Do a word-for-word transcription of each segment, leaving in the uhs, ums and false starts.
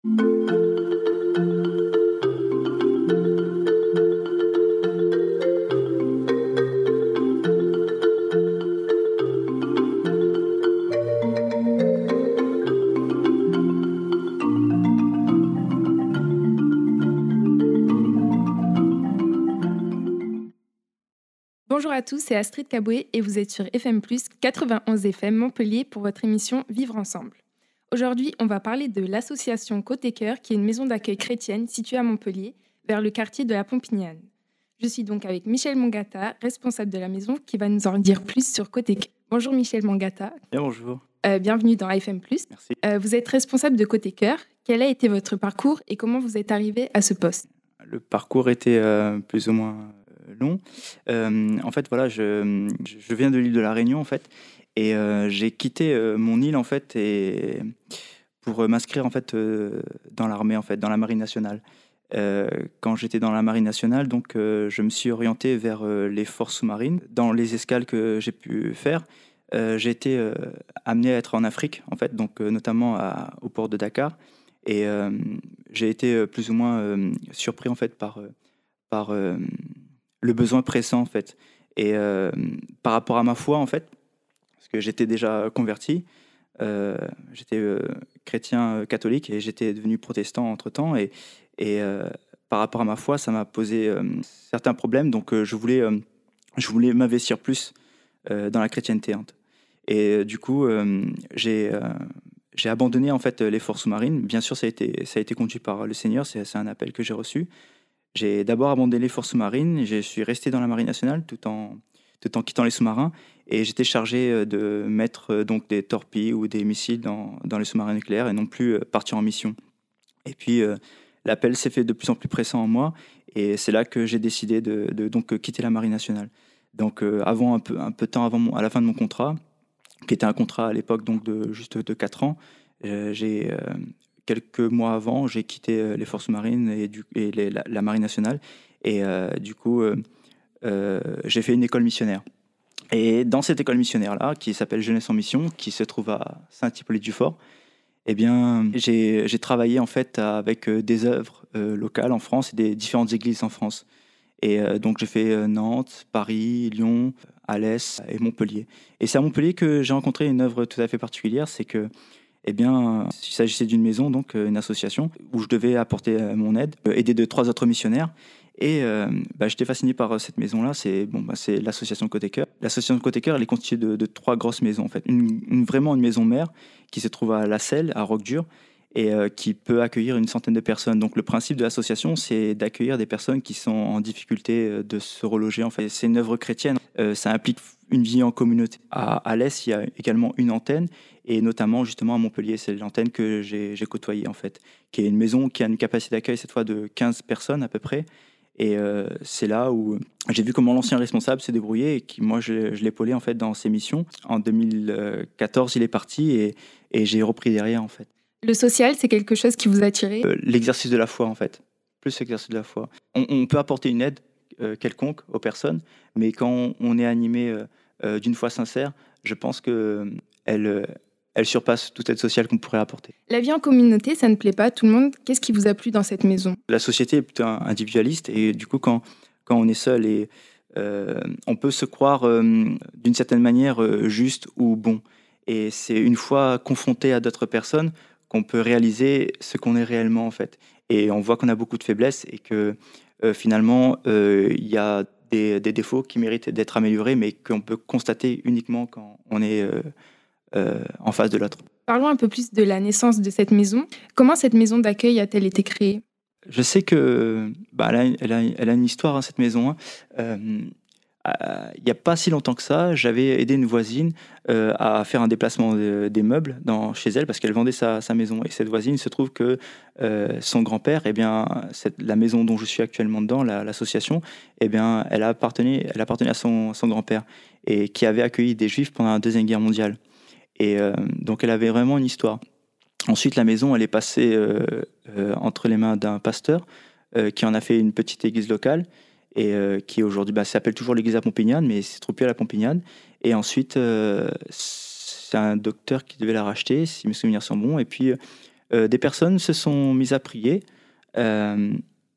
Bonjour à tous, c'est Astrid Caboué et vous êtes sur F M plus, quatre-vingt-onze F M Montpellier pour votre émission Vivre ensemble. Aujourd'hui, on va parler de l'association Côté Cœur, qui est une maison d'accueil chrétienne située à Montpellier, vers le quartier de la Pompignane. Je suis donc avec Michel Mongata, responsable de la maison, qui va nous en dire plus sur Côté Cœur. Bonjour Michel Mongata. Bien, bonjour. Euh, bienvenue dans F M plus. Merci. Euh, vous êtes responsable de Côté Cœur. Quel a été votre parcours et comment vous êtes arrivé à ce poste ? Le parcours était euh, plus ou moins long. Euh, en fait, voilà, je, je viens de l'île de la Réunion, en fait, et euh, j'ai quitté euh, mon île, en fait, et pour euh, m'inscrire, en fait, euh, dans l'armée, en fait, dans la Marine nationale. Euh, quand j'étais dans la Marine nationale, donc, euh, je me suis orienté vers euh, les forces sous-marines. Dans les escales que j'ai pu faire, euh, j'ai été euh, amené à être en Afrique, en fait, donc euh, notamment à, au port de Dakar, et euh, j'ai été euh, plus ou moins euh, surpris, en fait, par euh, par euh, le besoin pressant, en fait. Et euh, par rapport à ma foi, en fait, parce que j'étais déjà converti, euh, j'étais euh, chrétien euh, catholique et j'étais devenu protestant entre-temps. Et, et euh, par rapport à ma foi, ça m'a posé euh, certains problèmes. Donc, euh, je voulais, euh, je voulais m'investir plus euh, dans la chrétienté. Hein. Et euh, du coup, euh, j'ai... Euh, j'ai abandonné, en fait, les forces sous-marines. Bien sûr, ça a été, ça a été conduit par le Seigneur, c'est, c'est un appel que j'ai reçu. J'ai d'abord abandonné les forces sous-marines, je suis resté dans la Marine nationale tout en, tout en quittant les sous-marins, et j'étais chargé de mettre donc des torpilles ou des missiles dans, dans les sous-marins nucléaires et non plus partir en mission. Et puis euh, l'appel s'est fait de plus en plus pressant en moi, et c'est là que j'ai décidé de, de donc quitter la Marine nationale. Donc euh, avant un peu, un peu de temps avant mon, à la fin de mon contrat, qui était un contrat à l'époque donc de juste de quatre ans, euh, j'ai euh, quelques mois avant, j'ai quitté euh, les forces marines et, du, et les, la, la Marine nationale. Et euh, du coup, euh, euh, j'ai fait une école missionnaire. Et dans cette école missionnaire-là, qui s'appelle Jeunesse en Mission, qui se trouve à Saint-Hippolyte-du-Fort, eh bien, j'ai, j'ai travaillé en fait avec des œuvres euh, locales en France et des différentes églises en France. Et euh, donc, j'ai fait euh, Nantes, Paris, Lyon, Alès et Montpellier. Et c'est à Montpellier que j'ai rencontré une œuvre tout à fait particulière, c'est que eh bien, il s'agissait d'une maison, donc une association, où je devais apporter mon aide, aider de trois autres missionnaires. Et euh, bah, j'étais fasciné par cette maison-là, c'est, bon, bah, c'est l'association Côté Cœur. L'association Côté Cœur, elle est constituée de, de trois grosses maisons, en fait. Une, une, vraiment une maison mère qui se trouve à La Selle, à Roque-Dure, et euh, qui peut accueillir une centaine de personnes. Donc le principe de l'association, c'est d'accueillir des personnes qui sont en difficulté de se reloger. En fait, c'est une œuvre chrétienne, euh, ça implique une vie en communauté. À Alès, il y a également une antenne, et notamment justement à Montpellier, c'est l'antenne que j'ai, j'ai côtoyée en fait, qui est une maison qui a une capacité d'accueil cette fois de quinze personnes à peu près. Et euh, c'est là où j'ai vu comment l'ancien responsable s'est débrouillé et qui, moi, je, je l'épaulais en fait dans ses missions. En deux mille quatorze, il est parti et, et j'ai repris derrière en fait. Le social, c'est quelque chose qui vous a attiré ? euh, L'exercice de la foi en fait, plus l'exercice de la foi. On, on peut apporter une aide euh, quelconque aux personnes, mais quand on, on est animé euh, euh, d'une foi sincère, je pense qu'elle euh, elle surpasse toute aide sociale qu'on pourrait apporter. La vie en communauté, ça ne plaît pas à tout le monde. Qu'est-ce qui vous a plu dans cette maison ? La société est plutôt individualiste et du coup, quand, quand on est seul, et, euh, on peut se croire euh, d'une certaine manière euh, juste ou bon. Et c'est une fois confronté à d'autres personnes qu'on peut réaliser ce qu'on est réellement en fait. Et on voit qu'on a beaucoup de faiblesses et que euh, finalement, il euh, y a des, des défauts qui méritent d'être améliorés, mais qu'on peut constater uniquement quand on est euh, euh, en face de l'autre. Parlons un peu plus de la naissance de cette maison. Comment cette maison d'accueil a-t-elle été créée ? Je sais que bah, elle, a, elle, a, elle a une histoire, hein, cette maison. Hein. Euh, il n'y a pas si longtemps que ça, j'avais aidé une voisine euh, à faire un déplacement de, des meubles dans, chez elle parce qu'elle vendait sa, sa maison. Et cette voisine, il se trouve que euh, son grand-père, eh bien, cette, la maison dont je suis actuellement dedans, la, l'association, eh bien, elle appartenait, elle appartenait à son, son grand-père et qui avait accueilli des Juifs pendant la Deuxième Guerre mondiale. Et euh, donc, elle avait vraiment une histoire. Ensuite, la maison, elle est passée euh, euh, entre les mains d'un pasteur euh, qui en a fait une petite église locale et euh, qui aujourd'hui bah, s'appelle toujours l'église à Pompignane, mais c'est trop plus à la Pompignane. Et ensuite, euh, c'est un docteur qui devait la racheter, si mes souvenirs sont bons. Et puis, euh, des personnes se sont mises à prier euh,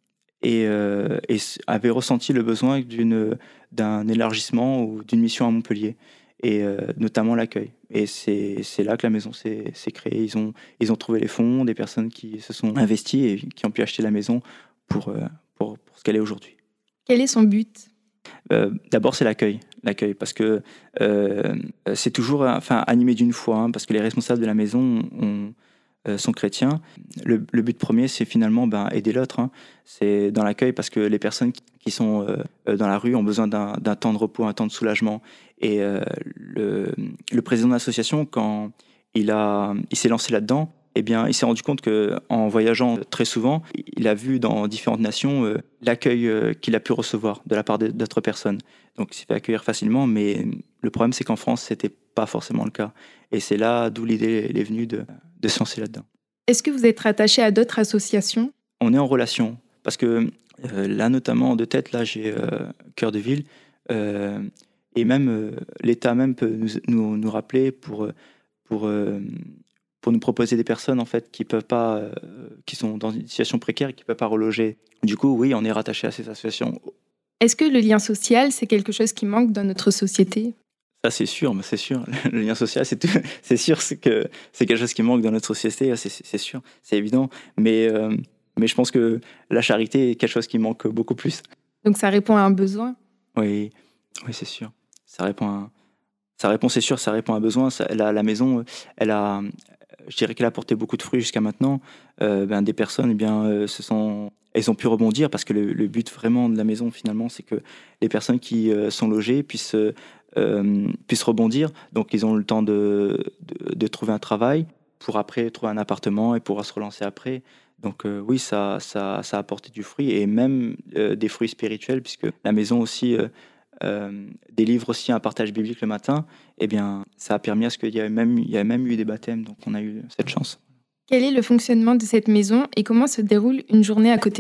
et, euh, et avaient ressenti le besoin d'une, d'un élargissement ou d'une mission à Montpellier, et euh, notamment l'accueil. Et c'est, c'est là que la maison s'est, s'est créée. Ils ont, ils ont trouvé les fonds, des personnes qui se sont investies et qui ont pu acheter la maison pour, euh, pour, pour ce qu'elle est aujourd'hui. Quel est son but ? Euh, d'abord, c'est l'accueil. L'accueil, parce que euh, c'est toujours enfin, animé d'une foi, hein, parce que les responsables de la maison ont, euh, sont chrétiens. Le, le but premier, c'est finalement ben, aider l'autre. Hein. C'est dans l'accueil, parce que les personnes qui, qui sont euh, dans la rue ont besoin d'un, d'un temps de repos, un temps de soulagement. Et euh, le, le président de l'association, quand il, a, il s'est lancé là-dedans, eh bien, il s'est rendu compte qu'en voyageant très souvent, il a vu dans différentes nations euh, l'accueil euh, qu'il a pu recevoir de la part d'autres personnes. Donc, il s'est fait accueillir facilement, mais le problème, c'est qu'en France, ce n'était pas forcément le cas. Et c'est là d'où l'idée est venue de, de se lancer là-dedans. Est-ce que vous êtes rattaché à d'autres associations ? On est en relation, parce que euh, là, notamment, de tête, là, j'ai euh, Cœur de Ville, euh, et même euh, l'État même peut nous, nous, nous rappeler pour... pour euh, pour nous proposer des personnes en fait qui peuvent pas, euh, qui sont dans une situation précaire et qui peuvent pas reloger. Du coup, oui, on est rattaché à ces associations. Est-ce que le lien social, c'est quelque chose qui manque dans notre société ? Ça, c'est sûr, mais c'est sûr. Le lien social, c'est, tout, c'est sûr, c'est que c'est quelque chose qui manque dans notre société. C'est, c'est sûr, c'est évident. Mais euh, mais je pense que la charité est quelque chose qui manque beaucoup plus. Donc ça répond à un besoin ? Oui, oui, c'est sûr. Ça répond à, ça répond, c'est sûr, ça répond à un besoin. Ça, la, la maison, elle a je dirais qu'elle a apporté beaucoup de fruits jusqu'à maintenant. Euh, ben, des personnes, eh bien, euh, se sont, elles ont pu rebondir, parce que le, le but vraiment de la maison, finalement, c'est que les personnes qui euh, sont logées puissent, euh, puissent rebondir. Donc, ils ont le temps de, de, de trouver un travail pour après trouver un appartement et pouvoir se relancer après. Donc, euh, oui, ça, ça, ça a apporté du fruit, et même euh, des fruits spirituels, puisque la maison aussi... Euh, Euh, délivre aussi un partage biblique le matin, eh bien, ça a permis à ce qu'il y ait même, il y a même eu des baptêmes, donc on a eu cette chance. Quel est le fonctionnement de cette maison et comment se déroule une journée à Côté-Cœur ?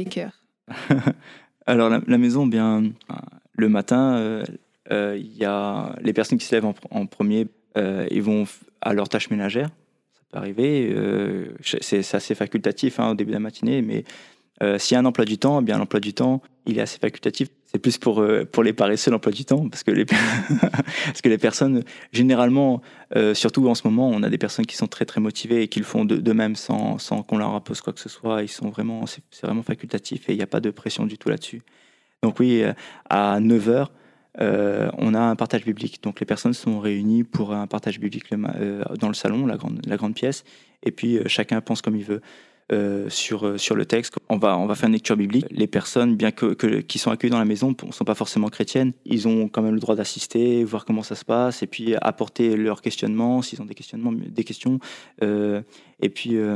Alors, la, la maison, bien, le matin, euh, euh, il y a les personnes qui se lèvent en, en premier, euh, ils vont à leur tâche ménagère. Ça peut arriver, euh, c'est, c'est assez facultatif hein, au début de la matinée, mais euh, s'il y a un emploi du temps, eh bien, l'emploi du temps, il est assez facultatif. C'est plus pour, euh, pour les paresseux, l'emploi du temps, parce que les, parce que les personnes, généralement, euh, surtout en ce moment, on a des personnes qui sont très très motivées et qui le font de, d'eux-mêmes sans, sans qu'on leur impose quoi que ce soit. Ils sont vraiment, c'est, c'est vraiment facultatif et il n'y a pas de pression du tout là-dessus. Donc oui, euh, à neuf heures, euh, on a un partage biblique. Donc les personnes sont réunies pour un partage biblique le, euh, dans le salon, la grande, la grande pièce, et puis euh, chacun pense comme il veut. Euh, sur, euh, sur le texte. On va, on va faire une lecture biblique. Les personnes, bien que, que, qui sont accueillies dans la maison, ne sont pas forcément chrétiennes. Ils ont quand même le droit d'assister, voir comment ça se passe, et puis apporter leurs questionnements, s'ils ont des questionnements, des questions. Euh, et puis, euh,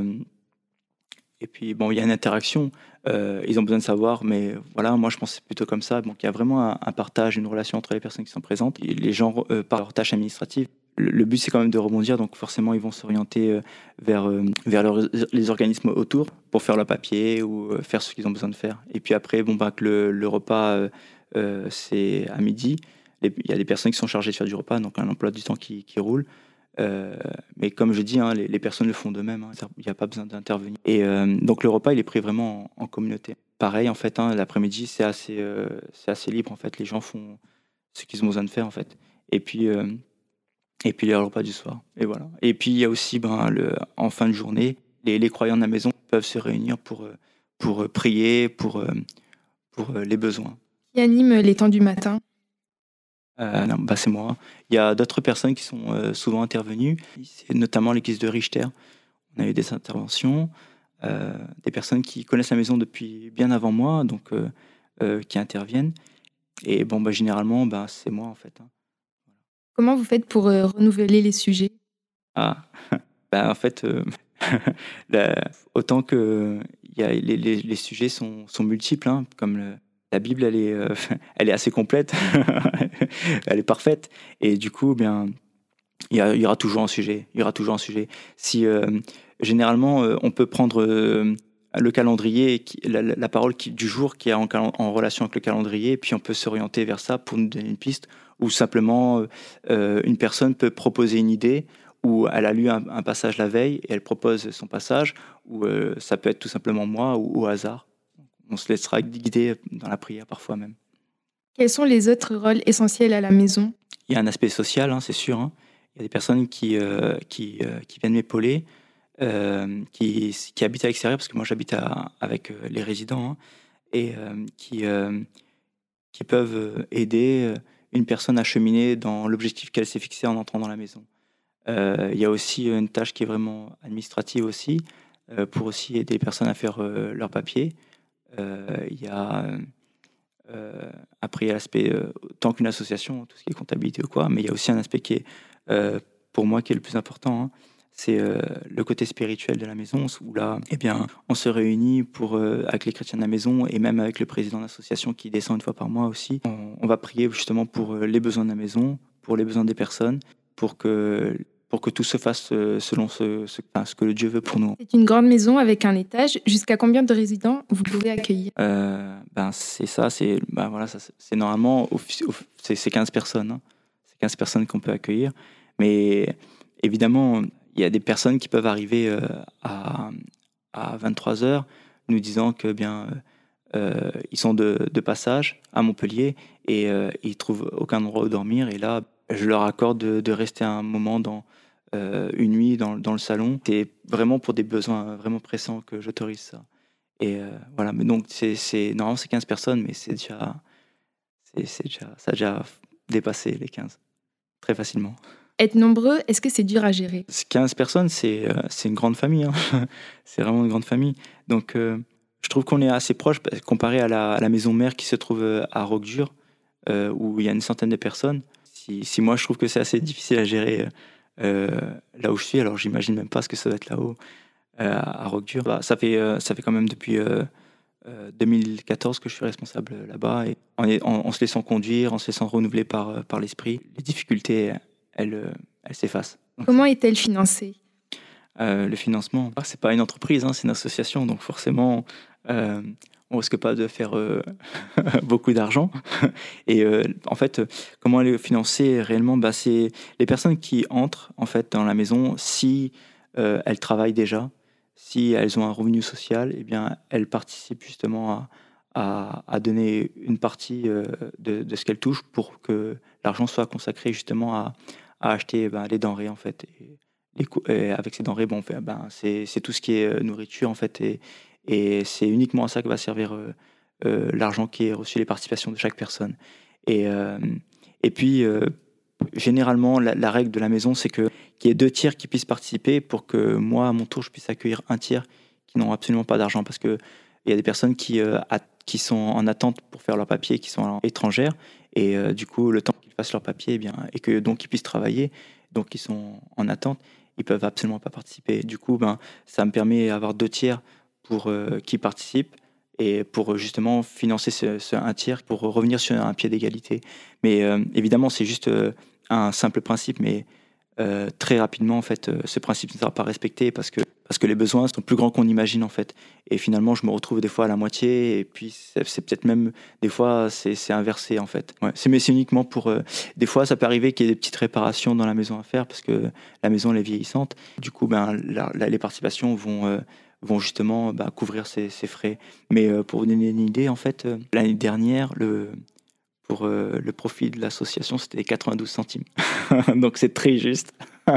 et puis bon, il y a une interaction. Euh, ils ont besoin de savoir, mais voilà, moi je pense plutôt comme ça. Donc il y a vraiment un, un partage, une relation entre les personnes qui sont présentes. Et les gens, euh, par leurs tâches administratives, le but, c'est quand même de rebondir, donc forcément, ils vont s'orienter vers, vers leur, les organismes autour pour faire leur papier ou faire ce qu'ils ont besoin de faire. Et puis après, bon, bah, que le, le repas, euh, c'est à midi. Il y a des personnes qui sont chargées de faire du repas, donc un emploi du temps qui, qui roule. Euh, mais comme je dis, hein, les, les personnes le font d'eux-mêmes, hein, il n'y a pas besoin d'intervenir. Et euh, donc le repas, il est pris vraiment en, en communauté. Pareil, en fait, hein, l'après-midi, c'est assez, euh, c'est assez libre, en fait. Les gens font ce qu'ils ont besoin de faire, en fait. Et puis... Euh, Et puis les repas du soir. Et voilà. Et puis il y a aussi, ben, le, en fin de journée, les, les croyants de la maison peuvent se réunir pour, pour prier, pour, pour les besoins. Qui anime les temps du matin ? euh, non, bah, c'est moi. Il y a d'autres personnes qui sont euh, souvent intervenues, c'est notamment l'église de Richter. On a eu des interventions, euh, des personnes qui connaissent la maison depuis bien avant moi, donc euh, euh, qui interviennent. Et bon, bah, généralement, bah, c'est moi en fait. Hein. Comment vous faites pour euh, renouveler les sujets ? Ah, ben, en fait, euh, la, autant que y a, les, les, les sujets sont, sont multiples, hein, comme le, la Bible, elle est, euh, elle est assez complète, elle est parfaite, et du coup, bien, il y, a, il y aura toujours un sujet. Il y aura toujours un sujet. Si euh, généralement, euh, on peut prendre euh, le calendrier, qui, la, la parole qui, du jour qui est en, en relation avec le calendrier, puis on peut s'orienter vers ça pour nous donner une piste. Ou simplement, euh, une personne peut proposer une idée, où elle a lu un, un passage la veille et elle propose son passage, ou euh, ça peut être tout simplement moi ou au hasard. On se laissera guider dans la prière parfois même. Quels sont les autres rôles essentiels à la maison? Il y a un aspect social, hein, c'est sûr. Hein. Il y a des personnes qui, euh, qui, euh, qui viennent m'épauler, euh, qui, qui habitent à l'extérieur, parce que moi j'habite à- avec euh, les résidents, hein, et euh, qui, euh, qui peuvent euh, aider euh, une personne à cheminer dans l'objectif qu'elle s'est fixé en entrant dans la maison. Euh, il y a aussi une tâche qui est vraiment administrative aussi, euh, pour aussi aider les personnes à faire euh, leurs papiers. Euh, il y a euh, après il y a l'aspect euh, tant qu'une association, tout ce qui est comptabilité ou quoi, mais il y a aussi un aspect qui est euh, pour moi qui est le plus important, hein, c'est euh, le côté spirituel de la maison, où là, eh bien, on se réunit pour, euh, avec les chrétiens de la maison et même avec le président de l'association qui descend une fois par mois aussi. On, on va prier justement pour euh, les besoins de la maison, pour les besoins des personnes, pour que, pour que tout se fasse euh, selon ce, ce, enfin, ce que Dieu veut pour nous. C'est une grande maison avec un étage. Jusqu'à combien de résidents vous pouvez accueillir? Euh, ben, c'est ça, c'est ben, voilà, ça, c'est c'est normalement offici- off- c'est c'est quinze personnes. Hein. C'est quinze personnes qu'on peut accueillir. Mais évidemment, il y a des personnes qui peuvent arriver euh, à, à vingt-trois heures nous disant que bien euh, ils sont de, de passage à Montpellier et euh, ils trouvent aucun endroit où dormir. Et là, je leur accorde de, de rester un moment dans euh, une nuit dans, dans le salon. C'est vraiment pour des besoins vraiment pressants que j'autorise ça. Et euh, voilà, mais donc c'est, c'est, normalement c'est quinze personnes, mais c'est déjà, c'est, c'est déjà, ça a déjà dépassé les quinze, très facilement. Être nombreux, est-ce que c'est dur à gérer? quinze personnes, c'est, euh, c'est une grande famille, hein. C'est vraiment une grande famille. Donc euh, je trouve qu'on est assez proche bah, comparé à la, à la maison mère qui se trouve euh, à Roquedur, euh, où il y a une centaine de personnes. Si, si moi je trouve que c'est assez difficile à gérer euh, là où je suis, alors j'imagine même pas ce que ça doit être là-haut, euh, à Roquedur. Bah, ça, fait, euh, ça fait quand même depuis... Euh, Euh, deux mille quatorze que je suis responsable là-bas et en, est- en- en se laissant conduire, en se laissant renouveler par, euh, par l'esprit, les difficultés, elles, euh, elles s'effacent. Donc, Comment est-elle financée? euh, le financement, ah, c'est pas une entreprise, hein, c'est une association, donc forcément, euh, on risque pas de faire euh, beaucoup d'argent. Et euh, en fait, euh, comment elle est financée réellement, bah, c'est les personnes qui entrent en fait dans la maison si euh, elles travaillent déjà, si elles ont un revenu social, eh bien elles participent justement à, à, à donner une partie euh, de, de ce qu'elles touchent pour que l'argent soit consacré justement à, à acheter ben, les denrées en fait. Et, les cou- et avec ces denrées, bon, on fait, ben, c'est c'est tout ce qui est euh, nourriture en fait, et, et c'est uniquement à ça que va servir euh, euh, l'argent qui est reçu, les participations de chaque personne. Et, euh, et puis, euh, généralement, la, la règle de la maison, c'est que qu'il y ait deux tiers qui puissent participer pour que moi, à mon tour, je puisse accueillir un tiers qui n'ont absolument pas d'argent. Parce qu'il y a des personnes qui, euh, at- qui sont en attente pour faire leur papier, qui sont étrangères. Et euh, du coup, le temps qu'ils fassent leur papier, eh bien, et que donc ils puissent travailler, donc ils sont en attente, ils peuvent absolument pas participer. Du coup, ben, ça me permet d'avoir deux tiers pour euh, qui participent et pour euh, justement financer ce, ce un tiers pour revenir sur un pied d'égalité. Mais euh, évidemment, c'est juste euh, un simple principe, mais euh, très rapidement, en fait, euh, ce principe ne sera pas respecté parce que, parce que les besoins sont plus grands qu'on imagine, en fait. Et finalement, je me retrouve des fois à la moitié, et puis c'est, c'est peut-être même, des fois, c'est, c'est inversé, en fait. Ouais, c'est, mais c'est uniquement pour... euh, des fois, ça peut arriver qu'il y ait des petites réparations dans la maison à faire parce que la maison, elle est vieillissante. Du coup, ben, la- la- les participations vont... euh, vont justement bah, couvrir ces, ces frais. Mais euh, pour vous donner une idée, en fait, euh, l'année dernière, le, pour euh, le profit de l'association, c'était quatre-vingt-douze centimes. Donc c'est très juste.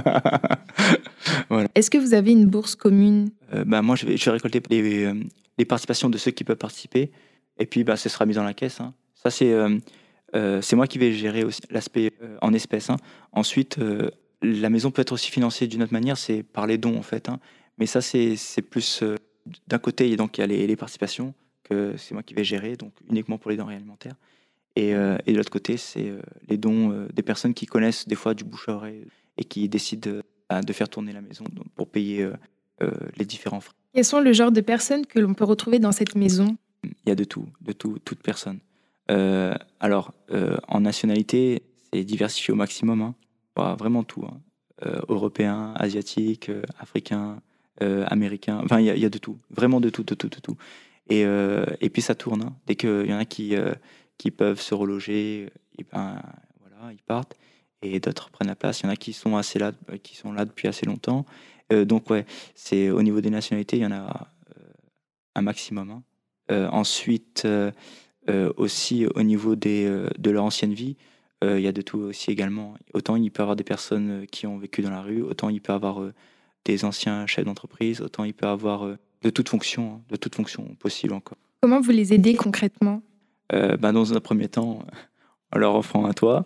Voilà. Est-ce que vous avez une bourse commune? Euh, bah, moi, je vais, je vais récolter les, euh, les participations de ceux qui peuvent participer. Et puis, bah, ce sera mis dans la caisse. Hein. Ça, c'est euh, euh, c'est moi qui vais gérer aussi l'aspect euh, en espèces. Hein. Ensuite, euh, la maison peut être aussi financée d'une autre manière, c'est par les dons, en fait. Hein. Mais ça, c'est c'est plus... euh, d'un côté, donc, il y a les, les participations que c'est moi qui vais gérer, donc uniquement pour les denrées alimentaires. Et, euh, et de l'autre côté, c'est euh, les dons euh, des personnes qui connaissent des fois du bouche à oreille et qui décident euh, bah, de faire tourner la maison donc, pour payer euh, euh, les différents frais. Quels sont le genre de personnes que l'on peut retrouver dans cette maison? Il y a de tout, de tout, toute personne. Euh, alors, euh, en nationalité, c'est diversifié au maximum. Hein. Voilà, vraiment tout. Hein. Euh, européen, asiatique, euh, africain, euh, américain. Enfin, il y, a- il y a de tout. Vraiment de tout, de tout, de tout. Et, euh, et puis ça tourne. Hein. Dès qu'il y en a qui, euh, qui peuvent se reloger, et ben, voilà, ils partent. et d'autres prennent la place. Il y en a qui sont assez là, qui sont là depuis assez longtemps. Euh, donc ouais, c'est au niveau des nationalités, il y en a euh, un maximum, hein. Euh, ensuite, euh, euh, aussi au niveau des, euh, de leur ancienne vie, euh, il y a de tout aussi également. Autant il peut y avoir des personnes euh, qui ont vécu dans la rue, autant il peut y avoir euh, des anciens chefs d'entreprise, autant il peut y avoir euh, de toute fonction, hein, de toute fonction possible encore. Comment vous les aidez concrètement? Euh, bah, dans un premier temps, en leur offrant un toit,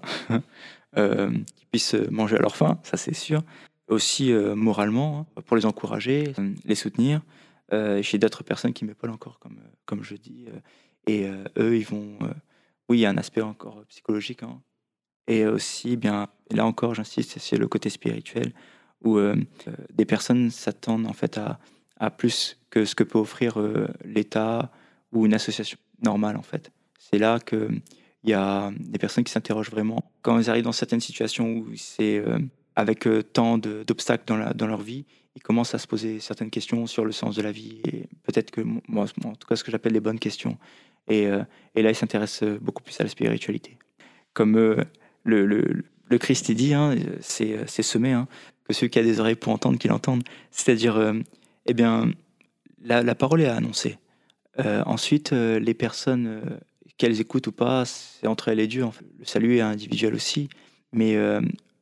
euh, qu'ils puissent manger à leur faim, ça c'est sûr. Aussi euh, moralement, hein, pour les encourager, euh, les soutenir. Euh, chez d'autres personnes qui m'épaulent encore, comme, euh, comme je dis. euh, et euh, eux, ils vont... euh, oui, il y a un aspect encore psychologique, hein. Et aussi, bien, là encore, j'insiste, c'est le côté spirituel, où euh, euh, des personnes s'attendent en fait à, à plus que ce que peut offrir euh, l'État ou une association normale, en fait. C'est là que il y a des personnes qui s'interrogent vraiment. Quand ils arrivent dans certaines situations où c'est euh, avec euh, tant de- d'obstacles dans, la- dans leur vie, ils commencent à se poser certaines questions sur le sens de la vie et peut-être que mo- moi, en tout cas, ce que j'appelle les bonnes questions. Et, euh, et là, ils s'intéressent euh, beaucoup plus à la spiritualité. Comme euh, le, le, le Christ est dit, hein, c'est euh, c'est semé, hein, que celui qui a des oreilles pour entendre, qu'il entende. C'est-à-dire, euh, eh bien, la, la parole est annoncée. Euh, ensuite, euh, les personnes, euh, qu'elles écoutent ou pas, c'est entre elles et Dieu, en fait. Le salut est individuel aussi, mais euh,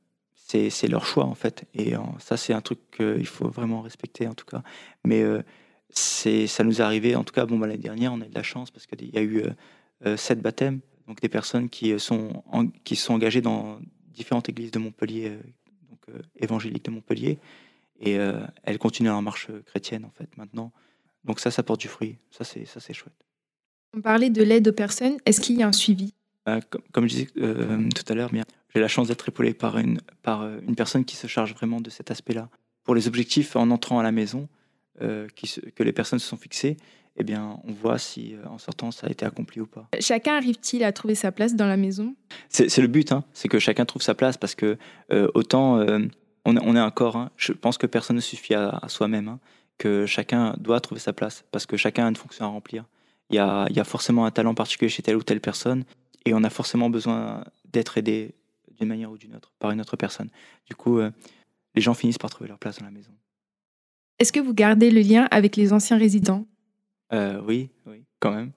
c'est c'est leur choix, en fait. Et euh, ça, c'est un truc qu'il faut vraiment respecter, en tout cas. Mais euh, c'est ça nous est arrivé, en tout cas, bon, bah, l'année dernière, on a eu de la chance parce qu'il y a eu euh, euh, sept baptêmes, donc des personnes qui euh, sont, en- qui se sont engagées dans différentes églises de Montpellier, euh, donc euh, évangéliques de Montpellier, et euh, elles continuent leur marche euh, chrétienne, en fait, maintenant. Donc ça, ça porte du fruit. Ça, c'est ça, c'est chouette. On parlait de l'aide aux personnes. Est-ce qu'il y a un suivi? Euh, com- comme je disais euh, tout à l'heure, bien, j'ai la chance d'être épaulé par une, par euh, une personne qui se charge vraiment de cet aspect-là. Pour les objectifs en entrant à la maison, euh, qui se- que les personnes se sont fixées, eh bien, on voit si euh, en sortant ça a été accompli ou pas. Chacun arrive-t-il à trouver sa place dans la maison? C'est c'est le but, hein, c'est que chacun trouve sa place parce que euh, autant euh, on, est- on est un corps, hein, je pense que personne ne suffit à, à soi-même, hein, que chacun doit trouver sa place parce que chacun a une fonction à remplir. Il y a, il y a forcément un talent particulier chez telle ou telle personne et on a forcément besoin d'être aidé d'une manière ou d'une autre par une autre personne. Du coup, euh, les gens finissent par trouver leur place dans la maison. Est-ce que vous gardez le lien avec les anciens résidents? Euh, oui, oui, quand même.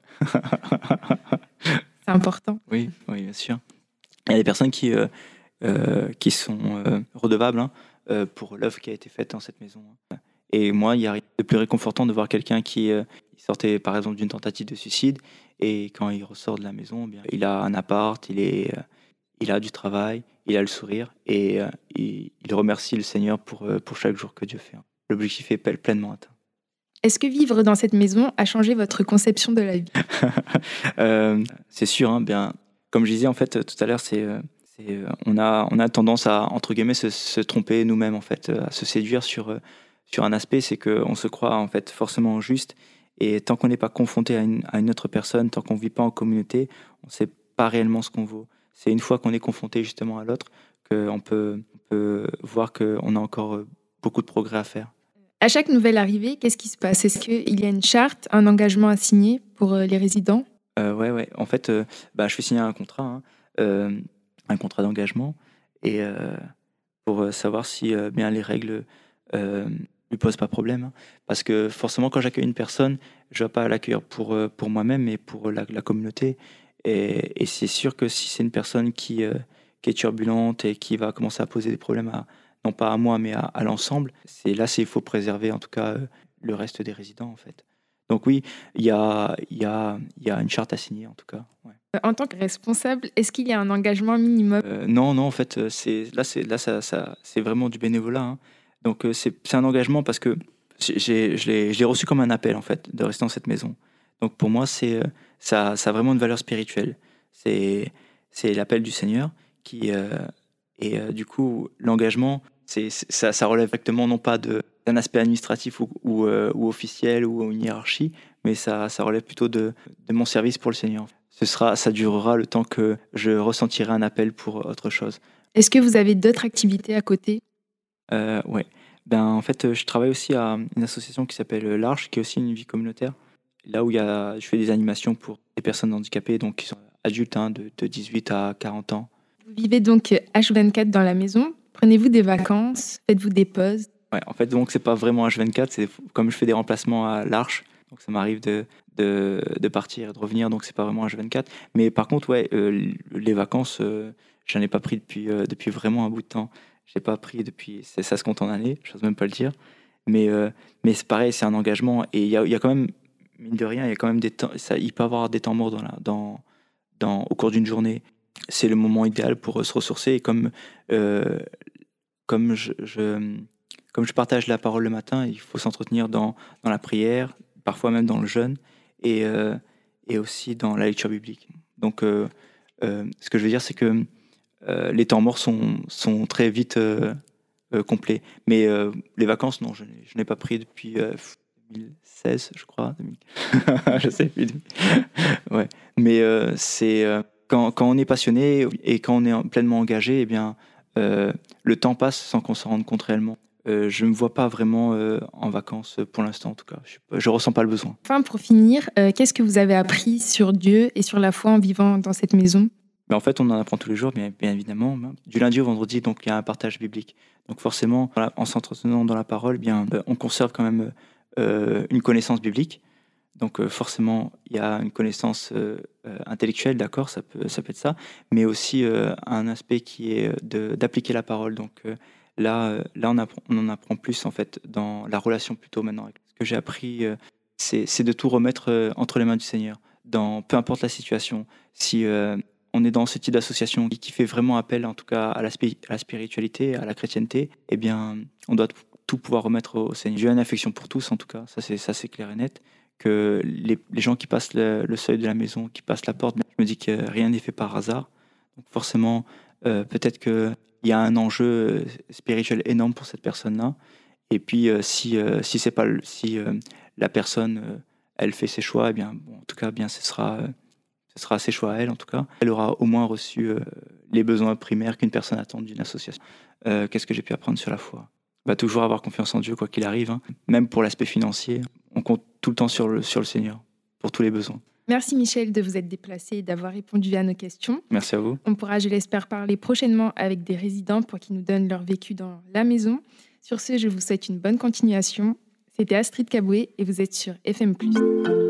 C'est important. Oui, oui, bien sûr. Il y a des personnes qui, euh, euh, qui sont euh, redevables, hein, euh, pour l'œuvre qui a été faite dans cette maison, hein. Et moi, il y a rien de plus réconfortant de voir quelqu'un qui euh, qui sortait par exemple d'une tentative de suicide et quand il ressort de la maison, eh bien, il a un appart, il, est, euh, il a du travail, il a le sourire et euh, il, il remercie le Seigneur pour, euh, pour chaque jour que Dieu fait, hein. L'objectif est ple- pleinement atteint. Est-ce que vivre dans cette maison a changé votre conception de la vie? Euh, c'est sûr, hein, bien, comme je disais en fait euh, tout à l'heure, c'est, euh, c'est, euh, on a, on a tendance à entre guillemets se, se tromper nous-mêmes en fait, euh, à se séduire sur, euh, sur un aspect, c'est qu'on se croit en fait forcément juste et tant qu'on n'est pas confronté à une, à une autre personne, tant qu'on vit pas en communauté, on ne sait pas réellement ce qu'on vaut. C'est une fois qu'on est confronté justement à l'autre qu'on peut, on peut voir qu'on a encore euh, beaucoup de progrès à faire. À chaque nouvelle arrivée, qu'est-ce qui se passe? Est-ce qu'il y a une charte, un engagement à signer pour euh, les résidents? Euh, ouais, ouais. En fait, euh, bah, je fais signer un contrat, hein, euh, un contrat d'engagement, et euh, pour euh, savoir si euh, bien les règles euh, lui posent pas problème, hein. Parce que forcément, quand j'accueille une personne, je ne vais pas l'accueillir pour, euh, pour moi-même, mais pour la, la communauté. Et, et c'est sûr que si c'est une personne qui, euh, qui est turbulente et qui va commencer à poser des problèmes, à, non pas à moi, mais à, à l'ensemble, c'est là, c'est, il faut préserver en tout cas euh, le reste des résidents, en fait. Donc oui, il y a, il y, a, il y a une charte à signer, en tout cas. Ouais. Euh, En tant que responsable, est-ce qu'il y a un engagement minimum? Euh, non, non, en fait, euh, c'est là, c'est là, ça, ça, c'est vraiment du bénévolat, hein. Donc euh, c'est c'est un engagement parce que j'ai, j'ai- je l'ai, je l'ai reçu comme un appel en fait de rester dans cette maison. Donc pour moi, c'est euh, ça, ça a vraiment une valeur spirituelle. C'est c'est l'appel du Seigneur qui euh, et euh, du coup l'engagement, c'est c'est- ça, ça relève directement non pas de d'un aspect administratif ou ou, euh, ou officiel ou une hiérarchie, mais ça ça relève plutôt de de mon service pour le Seigneur. Ce sera, ça durera le temps que je ressentirai un appel pour autre chose. Est-ce que vous avez d'autres activités à côté? Euh, ouais. Ben, en fait, euh, je travaille aussi à une association qui s'appelle euh, l'Arche, qui est aussi une vie communautaire. Là où il y a, je fais des animations pour des personnes handicapées, donc qui sont adultes, hein, de, de dix-huit à quarante ans. Vous vivez donc H vingt-quatre dans la maison. Prenez-vous des vacances? Faites-vous des pauses? Ouais, en fait, donc c'est pas vraiment H vingt-quatre, c'est comme je fais des remplacements à l'Arche, donc ça m'arrive de, de, de partir et de revenir, donc c'est pas vraiment H vingt-quatre. Mais par contre, ouais, euh, les vacances, euh, j'en ai pas pris depuis, euh, depuis vraiment un bout de temps. J'ai pas pris depuis, c'est- ça se compte en années, j'ose même pas le dire. Mais, euh, mais c'est pareil, c'est un engagement et il y a, il y a quand même, mine de rien, il y a quand même des temps, ça, il peut y avoir des temps morts dans la, dans, dans, au cours d'une journée. C'est le moment idéal pour euh, se ressourcer et comme, euh, comme je, je- comme je partage la parole le matin, il faut s'entretenir dans, dans la prière, parfois même dans le jeûne, et, euh, et aussi dans la lecture biblique. Donc, euh, euh, ce que je veux dire, c'est que euh, les temps morts sont, sont très vite euh, euh, complets. Mais euh, les vacances, non, je, n'ai- je n'ai pas pris depuis euh, deux mille seize, je crois. deux mille je sais plus. Ouais. Mais euh, c'est euh, quand, quand on est passionné et quand on est en- pleinement engagé, eh bien, euh, le temps passe sans qu'on s'en rende compte réellement. Euh, je ne me vois pas vraiment euh, en vacances euh, pour l'instant, en tout cas. Je ne ressens pas le besoin. Enfin, pour finir, euh, qu'est-ce que vous avez appris sur Dieu et sur la foi en vivant dans cette maison? Mais en fait, on en apprend tous les jours, bien, bien évidemment. Du lundi au vendredi, donc il y a un partage biblique. Donc forcément, voilà, en s'entretenant dans la parole, bien, euh, on conserve quand même euh, une connaissance biblique. Donc euh, forcément, il y a une connaissance euh, euh, intellectuelle, d'accord, ça peut, ça peut être ça, mais aussi euh, un aspect qui est de- d'appliquer la parole. Donc euh, là, euh, là on, apprend- on en apprend plus en fait dans la relation plutôt maintenant. Ce que j'ai appris, euh, c'est c'est de tout remettre euh, entre les mains du Seigneur, dans peu importe la situation. Si euh, on est dans ce type d'association qui, qui fait vraiment appel, en tout cas, à la, spi- à la spiritualité, à la chrétienté, eh bien, on doit tout pouvoir remettre au Seigneur. J'ai une affection pour tous, en tout cas, ça c'est ça c'est clair et net que les, les gens qui passent le, le seuil de la maison, qui passent la porte, je me dis que rien n'est fait par hasard. Donc forcément, euh, peut-être qu'il y a un enjeu euh, spirituel énorme pour cette personne-là. Et puis, euh, si, euh, si, c'est pas, le- si euh, la personne, euh, elle fait ses choix, eh bien, bon, en tout cas, bien, ce sera, euh, ce sera ses choix à elle, en tout cas. Elle aura au moins reçu euh, les besoins primaires qu'une personne attend d'une association. Euh, Qu'est-ce que j'ai pu apprendre sur la foi? Bah, toujours avoir confiance en Dieu, quoi qu'il arrive, hein. Même pour l'aspect financier, on compte tout le temps sur le, sur le Seigneur, pour tous les besoins. Merci Michel de vous être déplacé et d'avoir répondu à nos questions. Merci à vous. On pourra, je l'espère, parler prochainement avec des résidents pour qu'ils nous donnent leur vécu dans la maison. Sur ce, je vous souhaite une bonne continuation. C'était Astrid Caboué et vous êtes sur F M plus.